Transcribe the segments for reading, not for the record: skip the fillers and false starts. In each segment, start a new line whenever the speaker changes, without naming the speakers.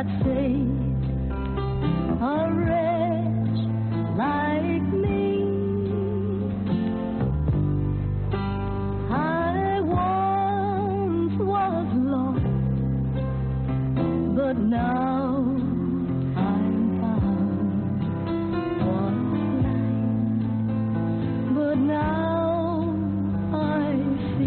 that saved a wretch like me. I once was lost, but now I'm found. Was blind, but now I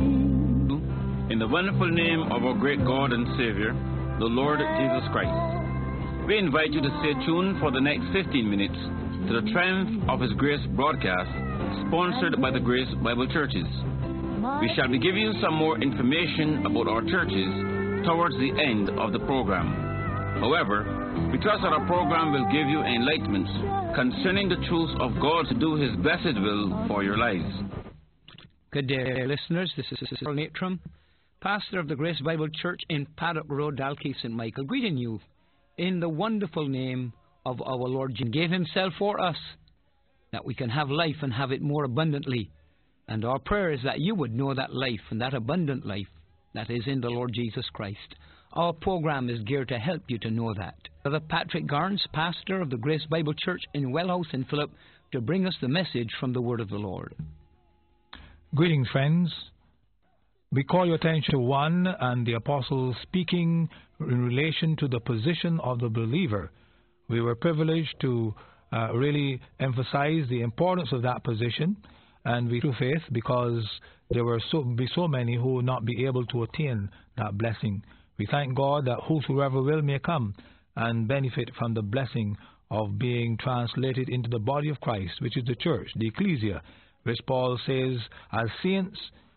see.
In the wonderful name of our great God and Savior, the Lord Jesus Christ, we invite you to stay tuned for the next 15 minutes to the Triumph of His Grace broadcast, sponsored by the Grace Bible Churches. We shall be giving you some more information about our churches towards the end of the program. However, we trust that our program will give you enlightenment concerning the truths of God to do His blessed will for your lives.
Good day, listeners. This is Earl Natrum, pastor of the Grace Bible Church in Paddock Road, Dalkeith, St. Michael, greeting you in the wonderful name of our Lord Jesus. He gave Himself for us, that we can have life and have it more abundantly. And our prayer is that you would know that life and that abundant life that is in the Lord Jesus Christ. Our program is geared to help you to know that. Brother Patrick Garnes, pastor of the Grace Bible Church in Wellhouse in Phillip, to bring us the message from the Word of the Lord.
Greetings, friends. We call your attention to 1 and the Apostle speaking in relation to the position of the believer. We were privileged to really emphasize the importance of that position, and we through faith, because there were so many who would not be able to attain that blessing. We thank God that whosoever will may come and benefit from the blessing of being translated into the body of Christ, which is the church, the ecclesia, which Paul says as saints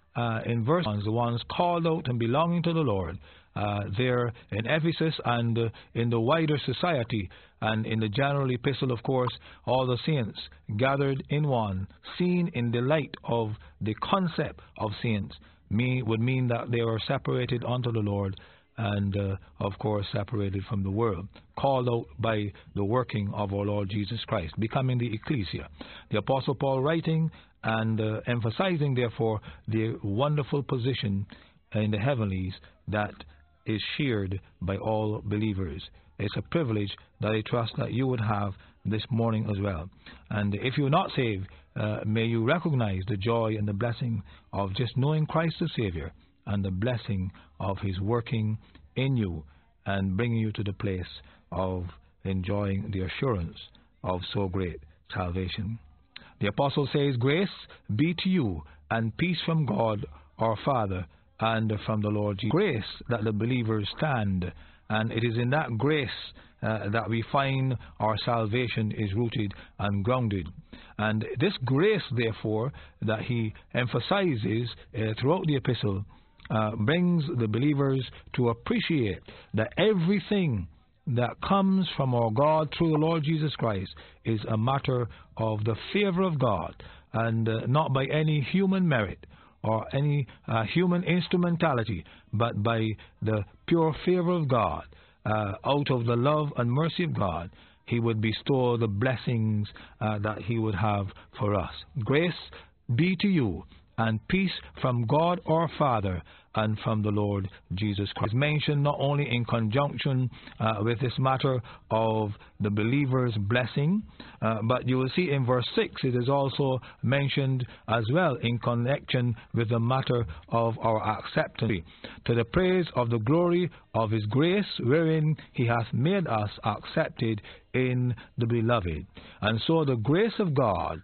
in verse 1, the ones called out and belonging to the Lord, there in Ephesus and in the wider society, and in the general epistle, of course, all the saints gathered in one, seen in the light of the concept of saints, would mean that they were separated unto the Lord and, of course, separated from the world, called out by the working of our Lord Jesus Christ, becoming the ecclesia. The Apostle Paul writing and emphasizing, therefore, the wonderful position in the heavenlies that is shared by all believers. It's a privilege that I trust that you would have this morning as well. And if you're not saved, may you recognize the joy and the blessing of just knowing Christ the Savior, and the blessing of His working in you and bringing you to the place of enjoying the assurance of so great salvation. The Apostle says, "Grace be to you and peace from God our Father and from the Lord Jesus." Grace that the believers stand, and it is in that grace that we find our salvation is rooted and grounded. And this grace, therefore, that he emphasizes throughout the epistle, brings the believers to appreciate that everything that comes from our God through the Lord Jesus Christ is a matter of the favor of God, and not by any human merit or any human instrumentality, but by the pure favor of God. Out of the love and mercy of God, He would bestow the blessings that He would have for us. Grace be to you and peace from God our Father and from the Lord Jesus Christ. Mentioned not only in conjunction with this matter of the believer's blessing, but you will see in verse 6 it is also mentioned as well in connection with the matter of our acceptance, to the praise of the glory of His grace, wherein He hath made us accepted in the Beloved. And so the grace of God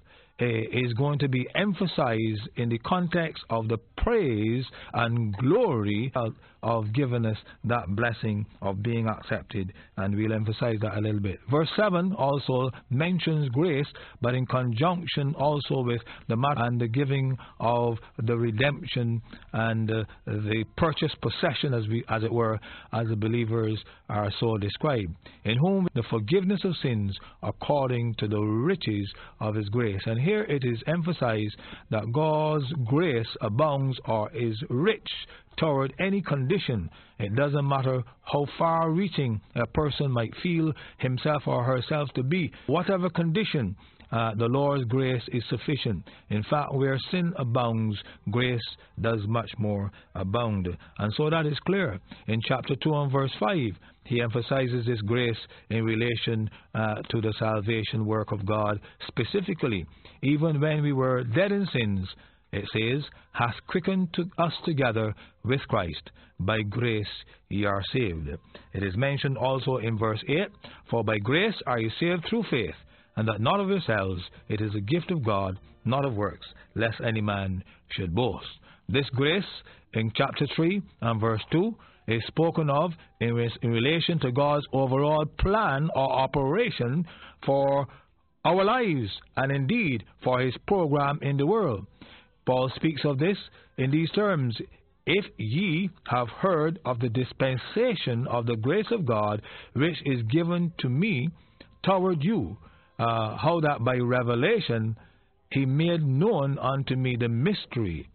is going to be emphasized in the context of the praise and glory of giving us that blessing of being accepted, and we'll emphasize that a little bit. Verse 7 also mentions grace, but in conjunction also with the matter and the giving of the redemption and the purchased possession, as it were, as the believers are so described, in whom the forgiveness of sins according to the riches of His grace. And here it is emphasized that God's grace abounds or is rich toward any condition. It doesn't matter how far-reaching a person might feel himself or herself to be. Whatever condition the Lord's grace is sufficient. In fact, where sin abounds, grace does much more abound. And so that is clear. In chapter 2 and verse 5, he emphasizes this grace in relation to the salvation work of God specifically. Even when we were dead in sins, it says, hath quickened us together with Christ. By grace ye are saved. It is mentioned also in verse 8, for by grace are ye saved through faith, and that not of yourselves, it is a gift of God, not of works, lest any man should boast. This grace in chapter 3 and verse 2 is spoken of in relation to God's overall plan or operation for our lives, and indeed for his program in the world. Paul speaks of this in these terms: if ye have heard of the dispensation of the grace of God, which is given to me toward you, how that by revelation he made known unto me the mystery,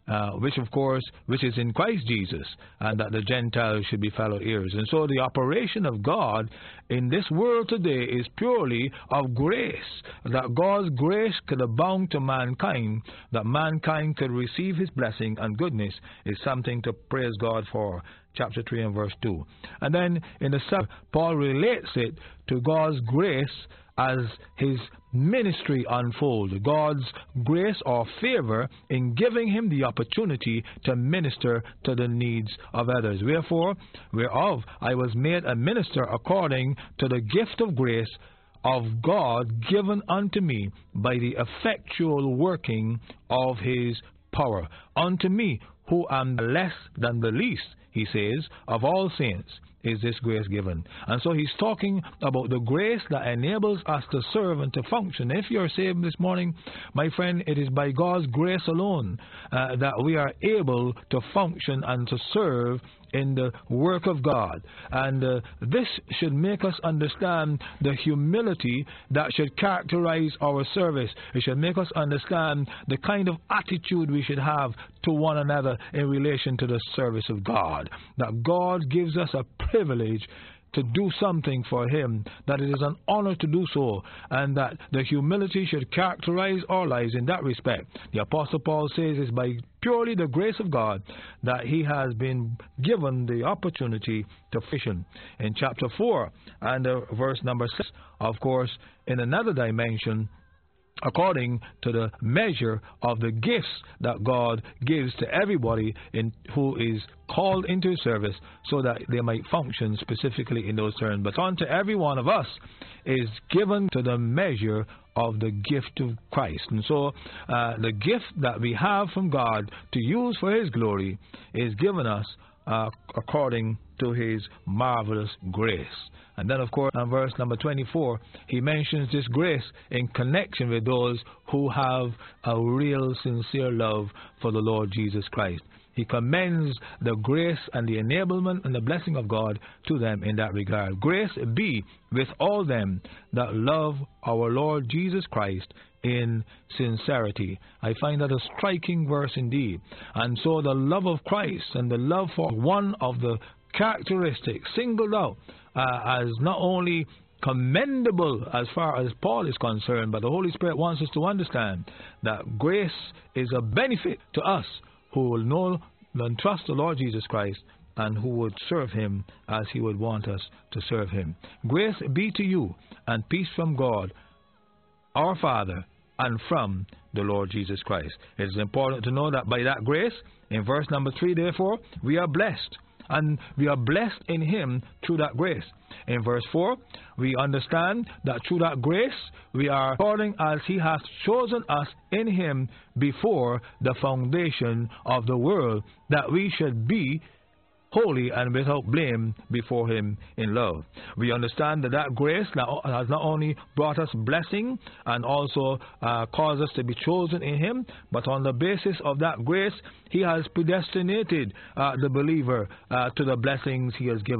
which is in Christ Jesus, and that the Gentiles should be fellow heirs. And so the operation of God in this world today is purely of grace, that God's grace could abound to mankind, that mankind could receive his blessing and goodness, is something to praise God for. Chapter 3 and verse 2. And then in the 7th, Paul relates it to God's grace as his ministry unfolds, God's grace or favor in giving him the opportunity to minister to the needs of others. Wherefore, whereof I was made a minister according to the gift of grace of God given unto me by the effectual working of his power. Unto me, who am less than the least, he says, of all saints, is this grace given. And so he's talking about the grace that enables us to serve and to function. If you're saved this morning, my friend, it is by God's grace alone that we are able to function and to serve in the work of God. And this should make us understand the humility that should characterize our service. It should make us understand the kind of attitude we should have to one another in relation to the service of God. That God gives us a privilege to do something for him, that it is an honor to do so, and that the humility should characterize our lives in that respect. The Apostle Paul says it's by purely the grace of God that he has been given the opportunity to function. In chapter 4 and verse number 6, of course, in another dimension, according to the measure of the gifts that God gives to everybody who is called into his service, so that they might function specifically in those terms. But unto every one of us is given to the measure of the gift of Christ. And so the gift that we have from God to use for his glory is given us according to his marvelous grace. And then, of course, in verse number 24, he mentions this grace in connection with those who have a real, sincere love for the Lord Jesus Christ. He commends the grace and the enablement and the blessing of God to them in that regard. Grace be with all them that love our Lord Jesus Christ in sincerity. I find that a striking verse indeed. And so the love of Christ and the love for one of the characteristics singled out as not only commendable as far as Paul is concerned, but the Holy Spirit wants us to understand that grace is a benefit to us who will know and trust the Lord Jesus Christ and who would serve him as he would want us to serve him. Grace be to you and peace from God our Father and from the Lord Jesus Christ. It is important to know that by that grace, in verse number 3, therefore, we are blessed. And we are blessed in him through that grace. In verse 4, we understand that through that grace, we are according as he hath chosen us in him before the foundation of the world, that we should be holy and without blame before him in love. We understand that that grace has not only brought us blessing and also caused us to be chosen in him, but on the basis of that grace, he has predestinated the believer to the blessings he has given.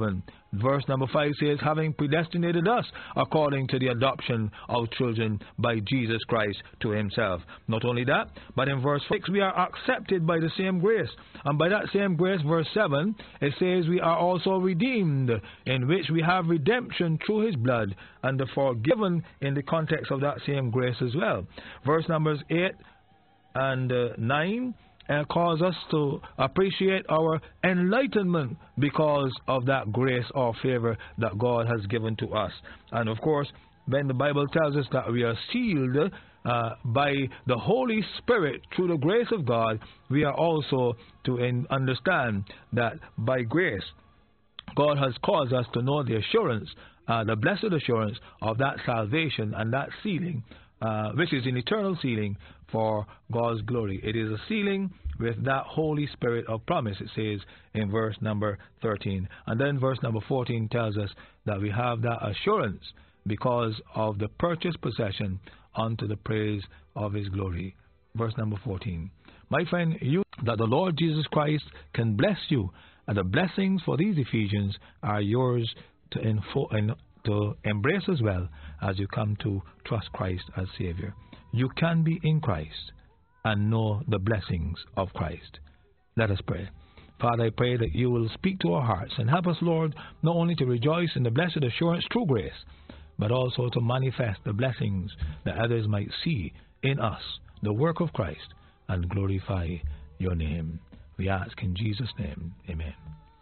Verse number 5 says, having predestinated us according to the adoption of children by Jesus Christ to himself. Not only that, but in verse 6 we are accepted by the same grace. And by that same grace, verse 7, it says we are also redeemed, in which we have redemption through his blood, and the forgiven in the context of that same grace as well. Verse numbers 8 and 9 cause us to appreciate our enlightenment because of that grace or favor that God has given to us. And of course, when the Bible tells us that we are sealed by the Holy Spirit through the grace of God, we are also to understand that by grace, God has caused us to know the assurance, the blessed assurance of that salvation and that sealing, which is an eternal sealing for God's glory. It is a sealing with that Holy Spirit of promise, it says in verse number 13. And then verse number 14 tells us that we have that assurance because of the purchased possession unto the praise of his glory. Verse number 14. My friend, you that the Lord Jesus Christ can bless you, and the blessings for these Ephesians are yours to embrace as well as you come to trust Christ as Savior. You can be in Christ and know the blessings of Christ. Let us pray. Father, I pray that you will speak to our hearts and help us, Lord, not only to rejoice in the blessed assurance through grace, but also to manifest the blessings that others might see in us, the work of Christ, and glorify your name. We ask in Jesus' name. Amen.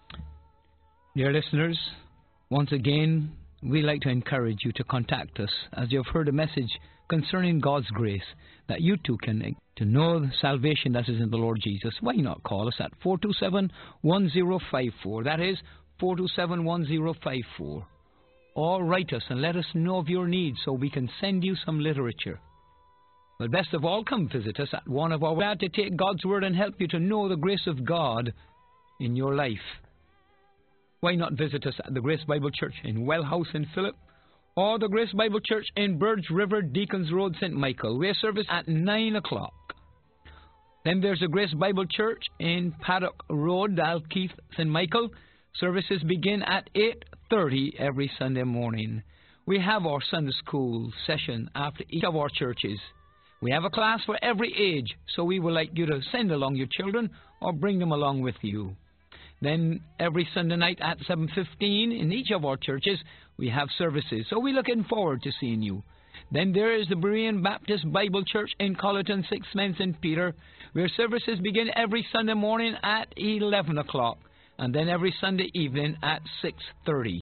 Dear listeners, once again, we'd like to encourage you to contact us as you've heard a message concerning God's grace, that you too can to know the salvation that is in the Lord Jesus. Why not call us at 427-1054. That is 427-1054. Or write us and let us know of your needs so we can send you some literature. But best of all, come visit us at one of our glad to take God's Word and help you to know the grace of God in your life. Why not visit us at the Grace Bible Church in Wellhouse in Phillip, or the Grace Bible Church in Burge River, Deacons Road, St. Michael. We have service at 9 o'clock. Then there's the Grace Bible Church in Paddock Road, Dalkeith, St. Michael. Services begin at 8:30 every Sunday morning. We have our Sunday school session after each of our churches. We have a class for every age, so we would like you to send along your children or bring them along with you. Then every Sunday night at 7:15 in each of our churches, we have services. So we're looking forward to seeing you. Then there is the Berean Baptist Bible Church in Colleton, 6 Men St. Peter, where services begin every Sunday morning at 11 o'clock, and then every Sunday evening at 6:30.